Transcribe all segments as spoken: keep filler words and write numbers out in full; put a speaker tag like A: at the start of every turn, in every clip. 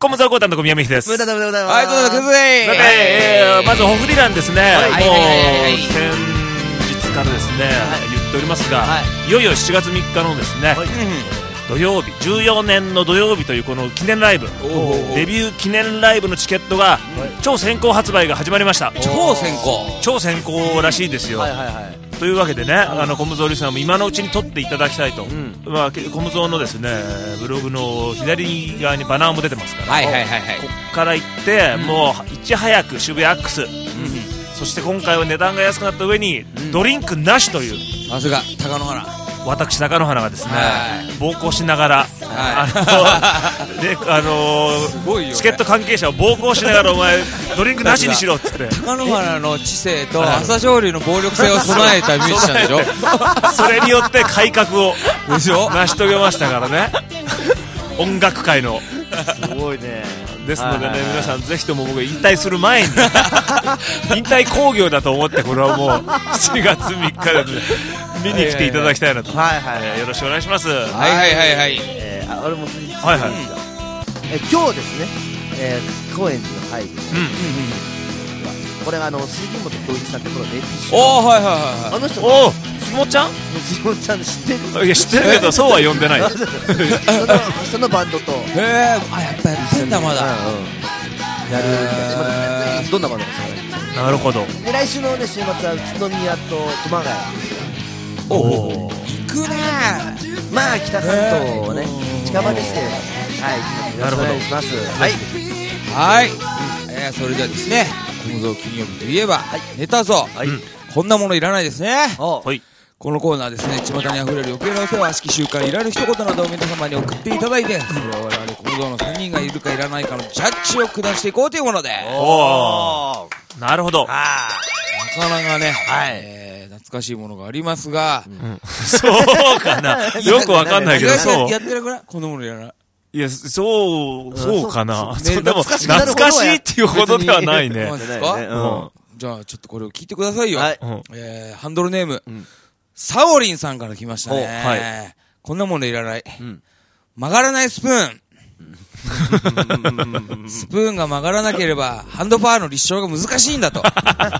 A: コムザコータンの小宮美です。
B: 無駄だ無駄だ。
C: はい、どうぞくずい。
A: さて、えー、まずホフディランですね、
C: はい
A: もう、
C: はいはいはい、
A: 先日からですね、
B: はい、
A: 言っておりますが、
B: はい、
A: いよいよしちがつみっかのですね、はい、土曜日、じゅうよねんの土曜日というこの記念ライブ、デビュー記念ライブのチケットが、はい、超先行発売が始まりました。
C: 超先行
A: 超先行らしいですよ。
B: はいはいはい。
A: というわけでね、あのコムゾーリスナーも今のうちに撮っていただきたいと、うん、まあ、コムゾーのですねブログの左側にバナーも出てますから、
C: はいはいはいはい、
A: こっから行って、うん、もういち早く渋谷アックス、うん、そして今回は値段が安くなった上に、うん、ドリンクなしという、
C: さすが貴乃花、
A: 私貴乃花がですね、はい、暴行しながら、はい、あのであのーね、チケット関係者を暴行しながらお前ドリンクなしにしろって言って貴
C: 乃花の知性と朝青龍の暴力性を備えたミュージシャンでしょ
A: それによって改革を成し遂げましたからね音楽界の
B: すごいね。
A: ですのでね、はいはいはい、皆さんぜひとも僕引退する前に引退興行だと思ってこれはもうしちがつみっかで、ね、見に来ていただきたいなと、はいはいはい、えー、よろしくお願いします。はい
C: はいはいはい、
B: えー、あ俺も次々
A: はいはい、
B: えー、今日ですね、えー、高円寺の会議、うんうんうん、これはあの杉本教授さんってこの エーピーシー
C: おーはいはいはいはい、
B: あの人
A: おー杉本ちゃん
B: 杉本ちゃん知ってる？
A: いや知ってるけどそうは呼んでないその,
B: そのバンドと
C: へえ、あ、やっぱやってんだまだ、うんうん、
B: やるみたいな、まだどんなバンドか知らないんですよ。
A: なるほど。
B: で来週の、ね、週末は宇都宮と熊谷。
C: おお、行くね
B: ー。まあ北関東をね近場ですけれども、はい、よろしくお願いします。はい
C: はい、えー、それではですね、コムゾー金曜日といえば、はい、ネタぞ、はい、こんなものいらないですね。はい、このコーナーですね、巷にあふれる余計なお世話、悪しき習慣、いらぬ一言などを皆様に送っていただいて、それを我々コムゾーのさんにんがいるかいらないかのジャッジを下していこうというもので。
A: おー、なるほど。
C: あなかなかね、はい、えー、懐かしいものがありますが、うん、
A: そうかなよくわかんないけど、そう
C: やってなくない？このものいらない。
A: いや、そう、そうかな。でも、懐かしいっていうほどではないね。
C: ですか？うん。じゃあ、ちょっとこれを聞いてくださいよ。はい。えー、ハンドルネーム、サオリンさんから来ましたね。はい。こんなものいらない。曲がらないスプーン。スプーンが曲がらなければ、ハンドパワーの立証が難しいんだと。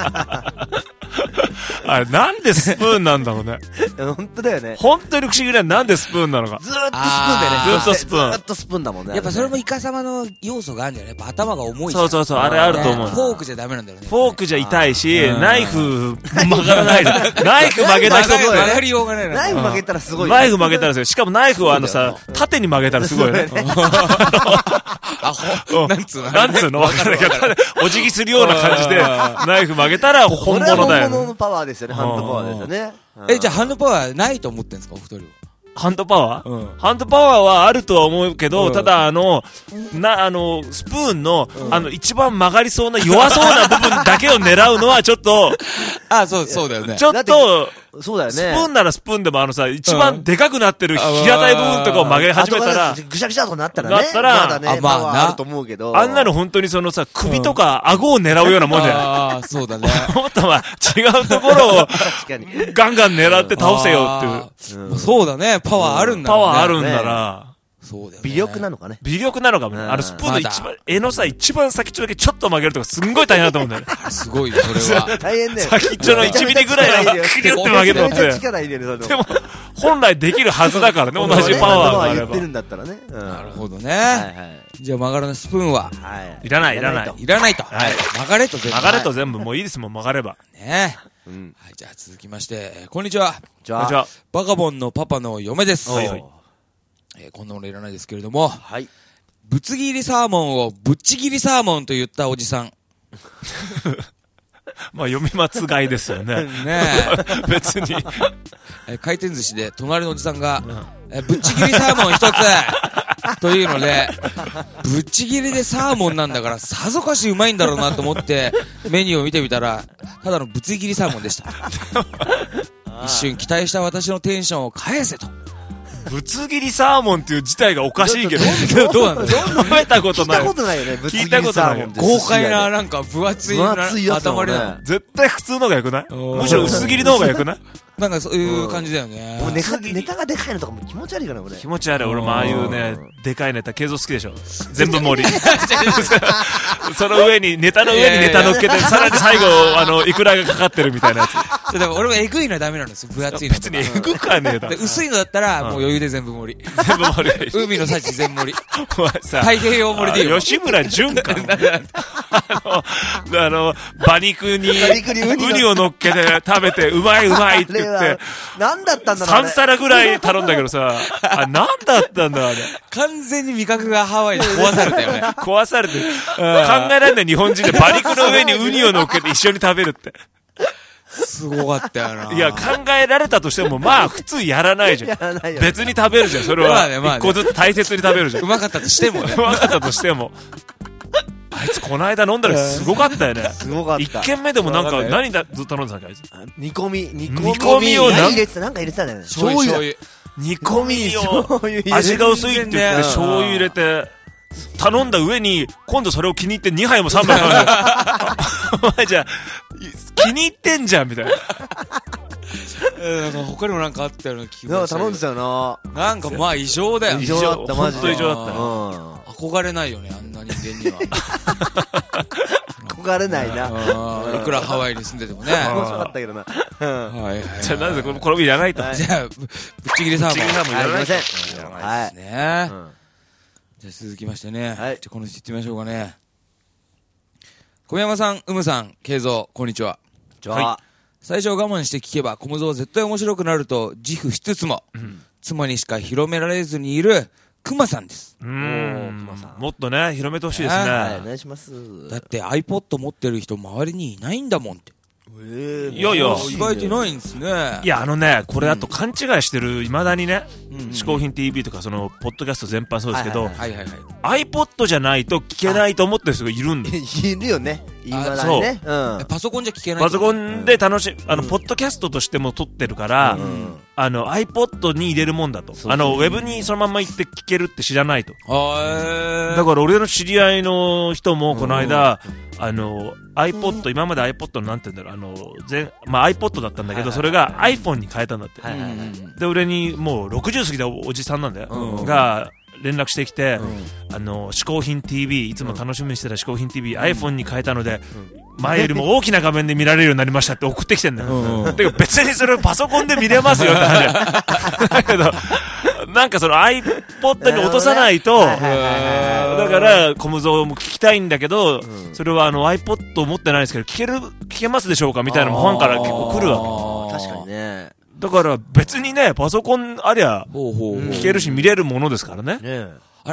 A: あれ、なんでスプーンなんだろうね。
B: 本当だよね。
A: 本当に不思議な、なんでスプーンなのか。
B: ずーっとスプーンだよね。
A: ずーっとスプーン。
B: ずーっとスプーンだもんね。
C: やっぱそれもイカ様の要素があるんじゃない？やっぱ頭が重いし。
A: そうそうそう、あれあると思う。
C: フォークじゃダメなんだよね。
A: フォークじゃ痛いし、ナイフ曲がらない。ナイフ曲げた人って。
C: 曲がりようがないな。
B: ナイフ曲げたらすごい。
A: ナイフ曲げたらすごい。しかもナイフはあのさ、縦に曲げたらすごいね。
C: あほ、なんつうの
A: なんつうのわかるけど、お辞儀するような感じで、ナイフ曲げたら本物だよ。
B: 本物のパワーですよね、ハンドパワーですよね。
C: え、じゃあハンドパワーないと思ってんですか、お二人は。
A: ハンドパワー、うん、ハンドパワーはあるとは思うけど、うん、ただあの、な、あの、スプーンの、うん、あの、一番曲がりそうな弱そうな部分だけを狙うのはちょっと、
C: あ、そう、そうだよね。
A: ちょっと、
B: そうだよね。
A: スプーンならスプーンでもあのさ、一番でかくなってる平たい部分とかを曲げ始めたら、
B: ぐしゃぐしゃとなったらね。
A: なったら、
B: まだね、あ、まあ、あると思うけど。
A: あんなの本当にそのさ、首とか顎を狙うようなもんじゃない。
C: ああ、そうだね。
A: もっとは違うところを、ガンガン狙って倒せよっていう。
C: そうだね、パワーあるんだね。
A: パワーあるんなら、
C: そうだよね。
B: 微力なのかね。
A: 微力なのかもね。あのスプーンの一番、柄のさ、一番先っちょだけちょっと曲げるとかすんごい大変だと思うんだよね。
C: すごいよ、それは。
B: 大変だよ。
A: 先っちょのいちミリぐらいのクリュって曲げるのって。でも、本来できるはずだからね、同じパワーがあれば。
B: 言ってるんだったらね。
C: なるほどね。じゃあ曲がらないスプーンは、
A: いらない、いらない。
C: いらないと。曲がれと全部。
A: 曲がれと全部もういいですもん、曲がれば。
C: ねえ。はい、じゃあ続きまして、こんにちは。
A: こんにちは。
C: バカボンのパパの嫁です。はいはい。えー、こんなものいらないですけれども、はい、ぶつ切りサーモンをぶっちぎりサーモンと言ったおじさん。
A: まあ読み間違いですよね。
C: ね
A: え。別に。
C: えー、回転寿司で隣のおじさんが、うん、えー、ぶっちぎりサーモン一つというので、ぶっちぎりでサーモンなんだからさぞかしうまいんだろうなと思ってメニューを見てみたら、ただのぶつ切りサーモンでした。一瞬期待した私のテンションを返せと。
A: ぶつ切りサーモンっていう自体がおかしいけど、
C: どうなんだろう。
A: 食べたことない。
B: 聞いたことないよね。
A: 聞いたことない。
C: 豪快ななんか分厚いな塊だ。
A: 絶対普通のが良くない？むしろ薄切りの方が良くない？
C: なんかそういう感じだよね。
B: もうネタネタがでかいのとかも気持ち悪いから俺。
A: 気持ち悪い。俺もああいうねでかいネタ継続好きでしょ。全部盛り。その上にネタの上にネタ乗っけてさらに最後あのイクラがかかってるみたいなやつ。
C: でも俺もエグいのはダメなんですよ。分厚いのとか。
A: 別にエグくはねえだろ。
C: 薄いのだったらもう余裕で全部盛り。
A: 全部盛りがいい。
C: 海の幸全盛り。
A: お前さ、
C: 太平洋盛りでいいよ。
A: 吉村淳か。あの、あの、馬肉にウニを乗っけて食べてうまいうまいって言って、
B: 何だったんだろうね。
A: さん皿ぐらい頼んだけどさ、あ、何だったんだあれ。
C: 完全に味覚がハワイで壊されたよね。
A: 壊されて、考えられない日本人で馬肉の上にウニを乗っけて一緒に食べるって。
C: すごかったよな。
A: いや、考えられたとしても、まあ、普通やらないじゃん。
B: やらないよ。
A: 別に食べるじゃん、それは。一個ずつ大切に食べるじゃん。
C: うまかったとしてもね。
A: うまかったとしても。あいつこの間飲んだらすごかったよね。
B: すごかった。
A: 一軒目でもなんか、何だ、ずっと頼んでたんか、あいつ。
B: 煮込み、煮込み。
A: 煮込みを
B: 何入れてた、なんか入れてたんだよね。
C: 醤油。醤油。
A: 煮込みを、味が薄いって言って醤油入れて、頼んだ上に、今度それを気に入ってにはいもさんばい頼んで。お前じゃあ、気に入ってんじゃん、みたいな。
C: なんか他にもなんかあったような気がした。
B: 頼んでたよな。
C: なんかまあ異常だよね。
B: 異常だった、マジで。
A: ほんと異常だった。
C: 憧れないよね、あんな人間には。
B: 憧れないな。
C: いくらハワイに住んでてもね。
B: 面白かったけどな。
C: はいはい。
A: じゃあなぜこのいらないと。
C: じゃあ、ぶっちぎりサーモン。
A: ぶっちぎりサーモンいらないと。
C: はい。ね。じゃあ続きましてね。じゃあこの人行ってみましょうかね。小山さん、うむさん、慶三、こんにちは。
B: はい。
C: 最初我慢して聞けば、小室は絶対面白くなると自負しつつも、妻にしか広められずにいる、くまさんです。
A: うん。もっとね、広めてほしいですね。
B: はい、お願いします。
C: だって iPod 持ってる人周りにいないんだもんって。
A: いやいや、
C: 意外といないんですね。
A: いや、あのね、これあと勘違いしてる、未だにね、嗜好品 ティーブイ とか、その、ポッドキャスト全般そうですけど、iPod じゃないと聞けないと思ってる人がいるんだよ。
B: いるよね。今だにね。
C: パソコンじゃ聞けない。
A: パソコンで楽しい、あの、ポッドキャストとしても撮ってるから、あの、iPod に入れるもんだと。あの、ウェブにそのまま行って聞けるって知らないと。だから俺の知り合いの人もこの間、あの iPod、今まで iPod のなんて言うんだろう、あの全、まあ、iPod だったんだけど、それが iPhone に変えたんだって、で俺にもうろくじゅう過ぎたおじさんなんだよ、が連絡してきて、あの嗜好品 ティーブイ いつも楽しみにしてた嗜好品 ティーブイ、iPhone に変えたので、前よりも大きな画面で見られるようになりましたって送ってきてんだよ。だけど別にそれをパソコンで見れますよって話だけど、なんかその iPod に落とさないと、だから小無造も聞きたいんだけど、それはあの iPod を持ってないですけど聞ける聞けますでしょうかみたいなのもファンから結構来るわ
B: け。確かにね。
A: だから別にね、パソコンありゃ聞けるし見れるものですからね。
C: あれ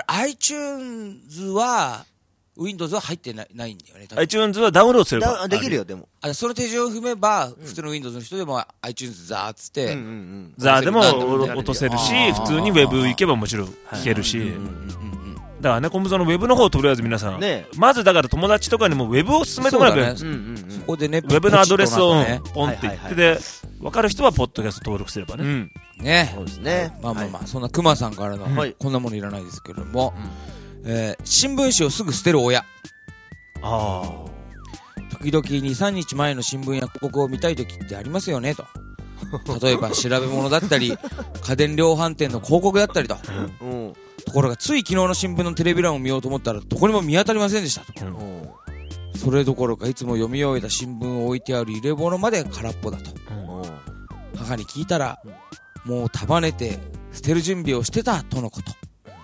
C: iTunes は Windows は入ってないないんだよね。
A: iTunes はダウンロードすれば
B: できるよ。でも
C: あ、その手順を踏めば普通の Windows の人でも iTunes ザーっつって
A: ザーでも落とせるし、普通に Web 行けばもちろん聞けるし。だからね、コムゾのウェブの方とりあえず皆さん、ね、まずだから友達とかにもウェブを進めてもらうから、そ
C: こでね、
A: ウェブのアドレスをポンって言ってで、分かる人はポッドキャスト登録すればね。うん、
C: ね。
B: そうですね。
C: まあまあまあ、そんなクマさんからの、はい、こんなものいらないですけれども、うん、えー、新聞紙をすぐ捨てる親。ああ。時々に、さんにちまえの新聞や広告を見たいときってありますよね、と。例えば調べ物だったり、家電量販店の広告だったりと。うん、ところがつい昨日の新聞のテレビ欄を見ようと思ったらどこにも見当たりませんでしたと、うん、それどころかいつも読み終えた新聞を置いてある入れ物まで空っぽだと、うん、母に聞いたらもう束ねて捨てる準備をしてたとのこと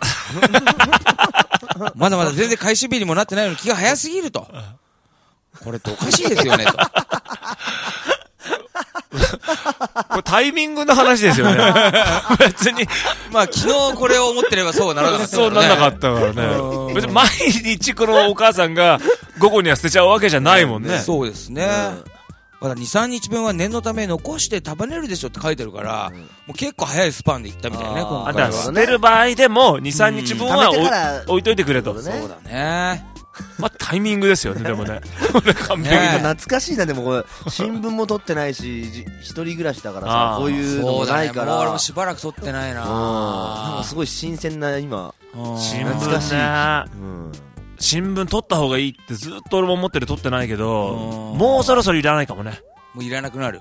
C: まだまだ全然回収日にもなってないのに気が早すぎると、これっておかしいですよねと
A: これタイミングの話ですよね別に
C: まあ昨日これを思ってればそうならなかった、ね、
A: そうならなかったからね別に毎日このお母さんが午後には捨てちゃうわけじゃないもんね。
C: そうですね、まだ にさんにちぶんは念のため残して束ねるでしょって書いてるから、うん、もう結構早いスパンでいったみたいね。今
A: 回は捨てる場合でも にさんにちぶんは置いといてくれと。
C: そうだね。
A: まあタイミングですよねでもね。完璧
B: な懐かしいな。でもこれ新聞も取ってないし一人暮らしだからさ、こういうのもないから。
C: もう俺もしばらく取ってないな。
B: なんかすごい新鮮な今
A: 新聞懐かしい、うん、新聞取った方がいいってずっと俺も思ってる。取ってないけどもうそろそろいらないかもね。
C: もういらなくなる。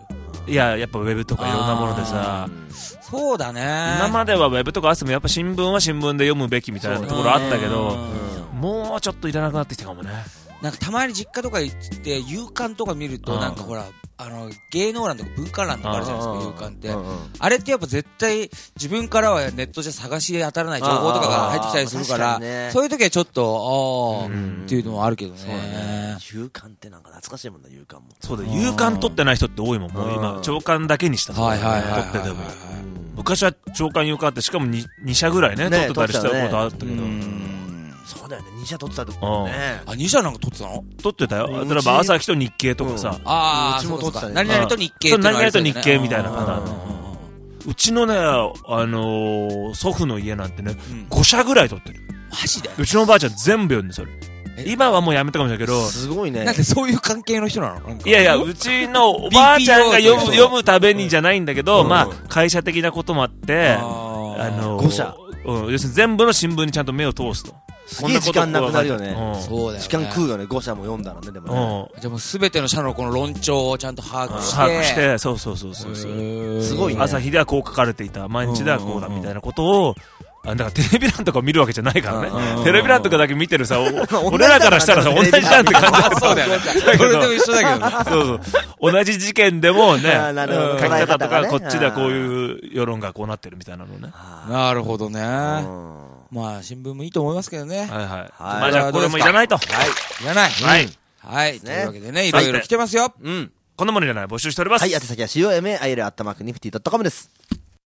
A: いややっぱウェブとかいろんなものでさ、
C: そうだね。
A: 今まではウェブとかあってもやっぱ新聞は新聞で読むべきみたいなところあったけど、もうちょっといらなくなってきたかもね。
C: なんかたまに実家とか行って夕刊とか見るとなんかほらあの芸能欄とか文化欄とかあるじゃないですか、夕刊って、うんうん、あれってやっぱ絶対自分からはネットじゃ探し当たらない情報とかが入ってきたりするから、ね、そういう時はちょっとああ、うん、っていうのはあるけどね。そうね、
B: 夕刊ってなんか懐かしいもんな、夕刊も。
A: そうだ、夕刊取ってない人って多いもん。もう今朝刊だけにした
C: はいはいはいはい、
A: 取ってても昔は朝刊夕刊ってしかも 2, 2社ぐらいね、ね取ってたりしたことあったけど、
B: そうだよね、に社取ってたってことね。
C: あ、に社なんか取ってたの？
A: 取ってたよ。例えば朝日と日経とかさ、
C: ああ、
B: うちも取ってたね。
C: 何々と日経って
A: 何々と日経みたいなパターン。うちのね、あのー、祖父の家なんてね、うん、ご社ぐらい取ってる。
C: マジで？
A: うちのおばあちゃん全部読んでそれ。今はもうやめたかもしれないけど。
B: すごいね。
C: なんでそういう関係の人なの？
A: いやいや、うちのおばあちゃんが読む、読むためにじゃないんだけど、うん、まあ、会社的なこともあって、あ、
B: あのー、ご社。
A: うん、要するに全部の新聞にちゃんと目を通すと。
B: すげえ時間なくなるよね。
C: うん、そうだよね。
B: 時間食うよね、ご社も読んだらね、でもね。
C: うん、じゃあもうすべての社のこの論調をちゃんと把握して。
A: 把握して、そうそうそうそう。
B: すごいね。
A: 朝日ではこう書かれていた、毎日ではこうだみたいなことを、あ、だからテレビ欄とか見るわけじゃないからね。テレビ欄とかだけ見てるさ、俺らからしたらさ、同じじゃんって感じだ。
C: そうだよね。それでも一緒だけどね。
A: そうそう。同じ事件でもね、書き方とか、こっちではこういう世論がこうなってるみたいなのね。
C: なるほどね。まあ、新聞もいいと思いますけどね。
A: はいはい。まあじゃあこれもいらないと。
C: はい。いらない。はい。はい。というわけでね、いろいろ来てますよ。
A: うん。こんなものいらない募集しております。
B: はい、宛先は コマイル アットマークニフティドットコム です。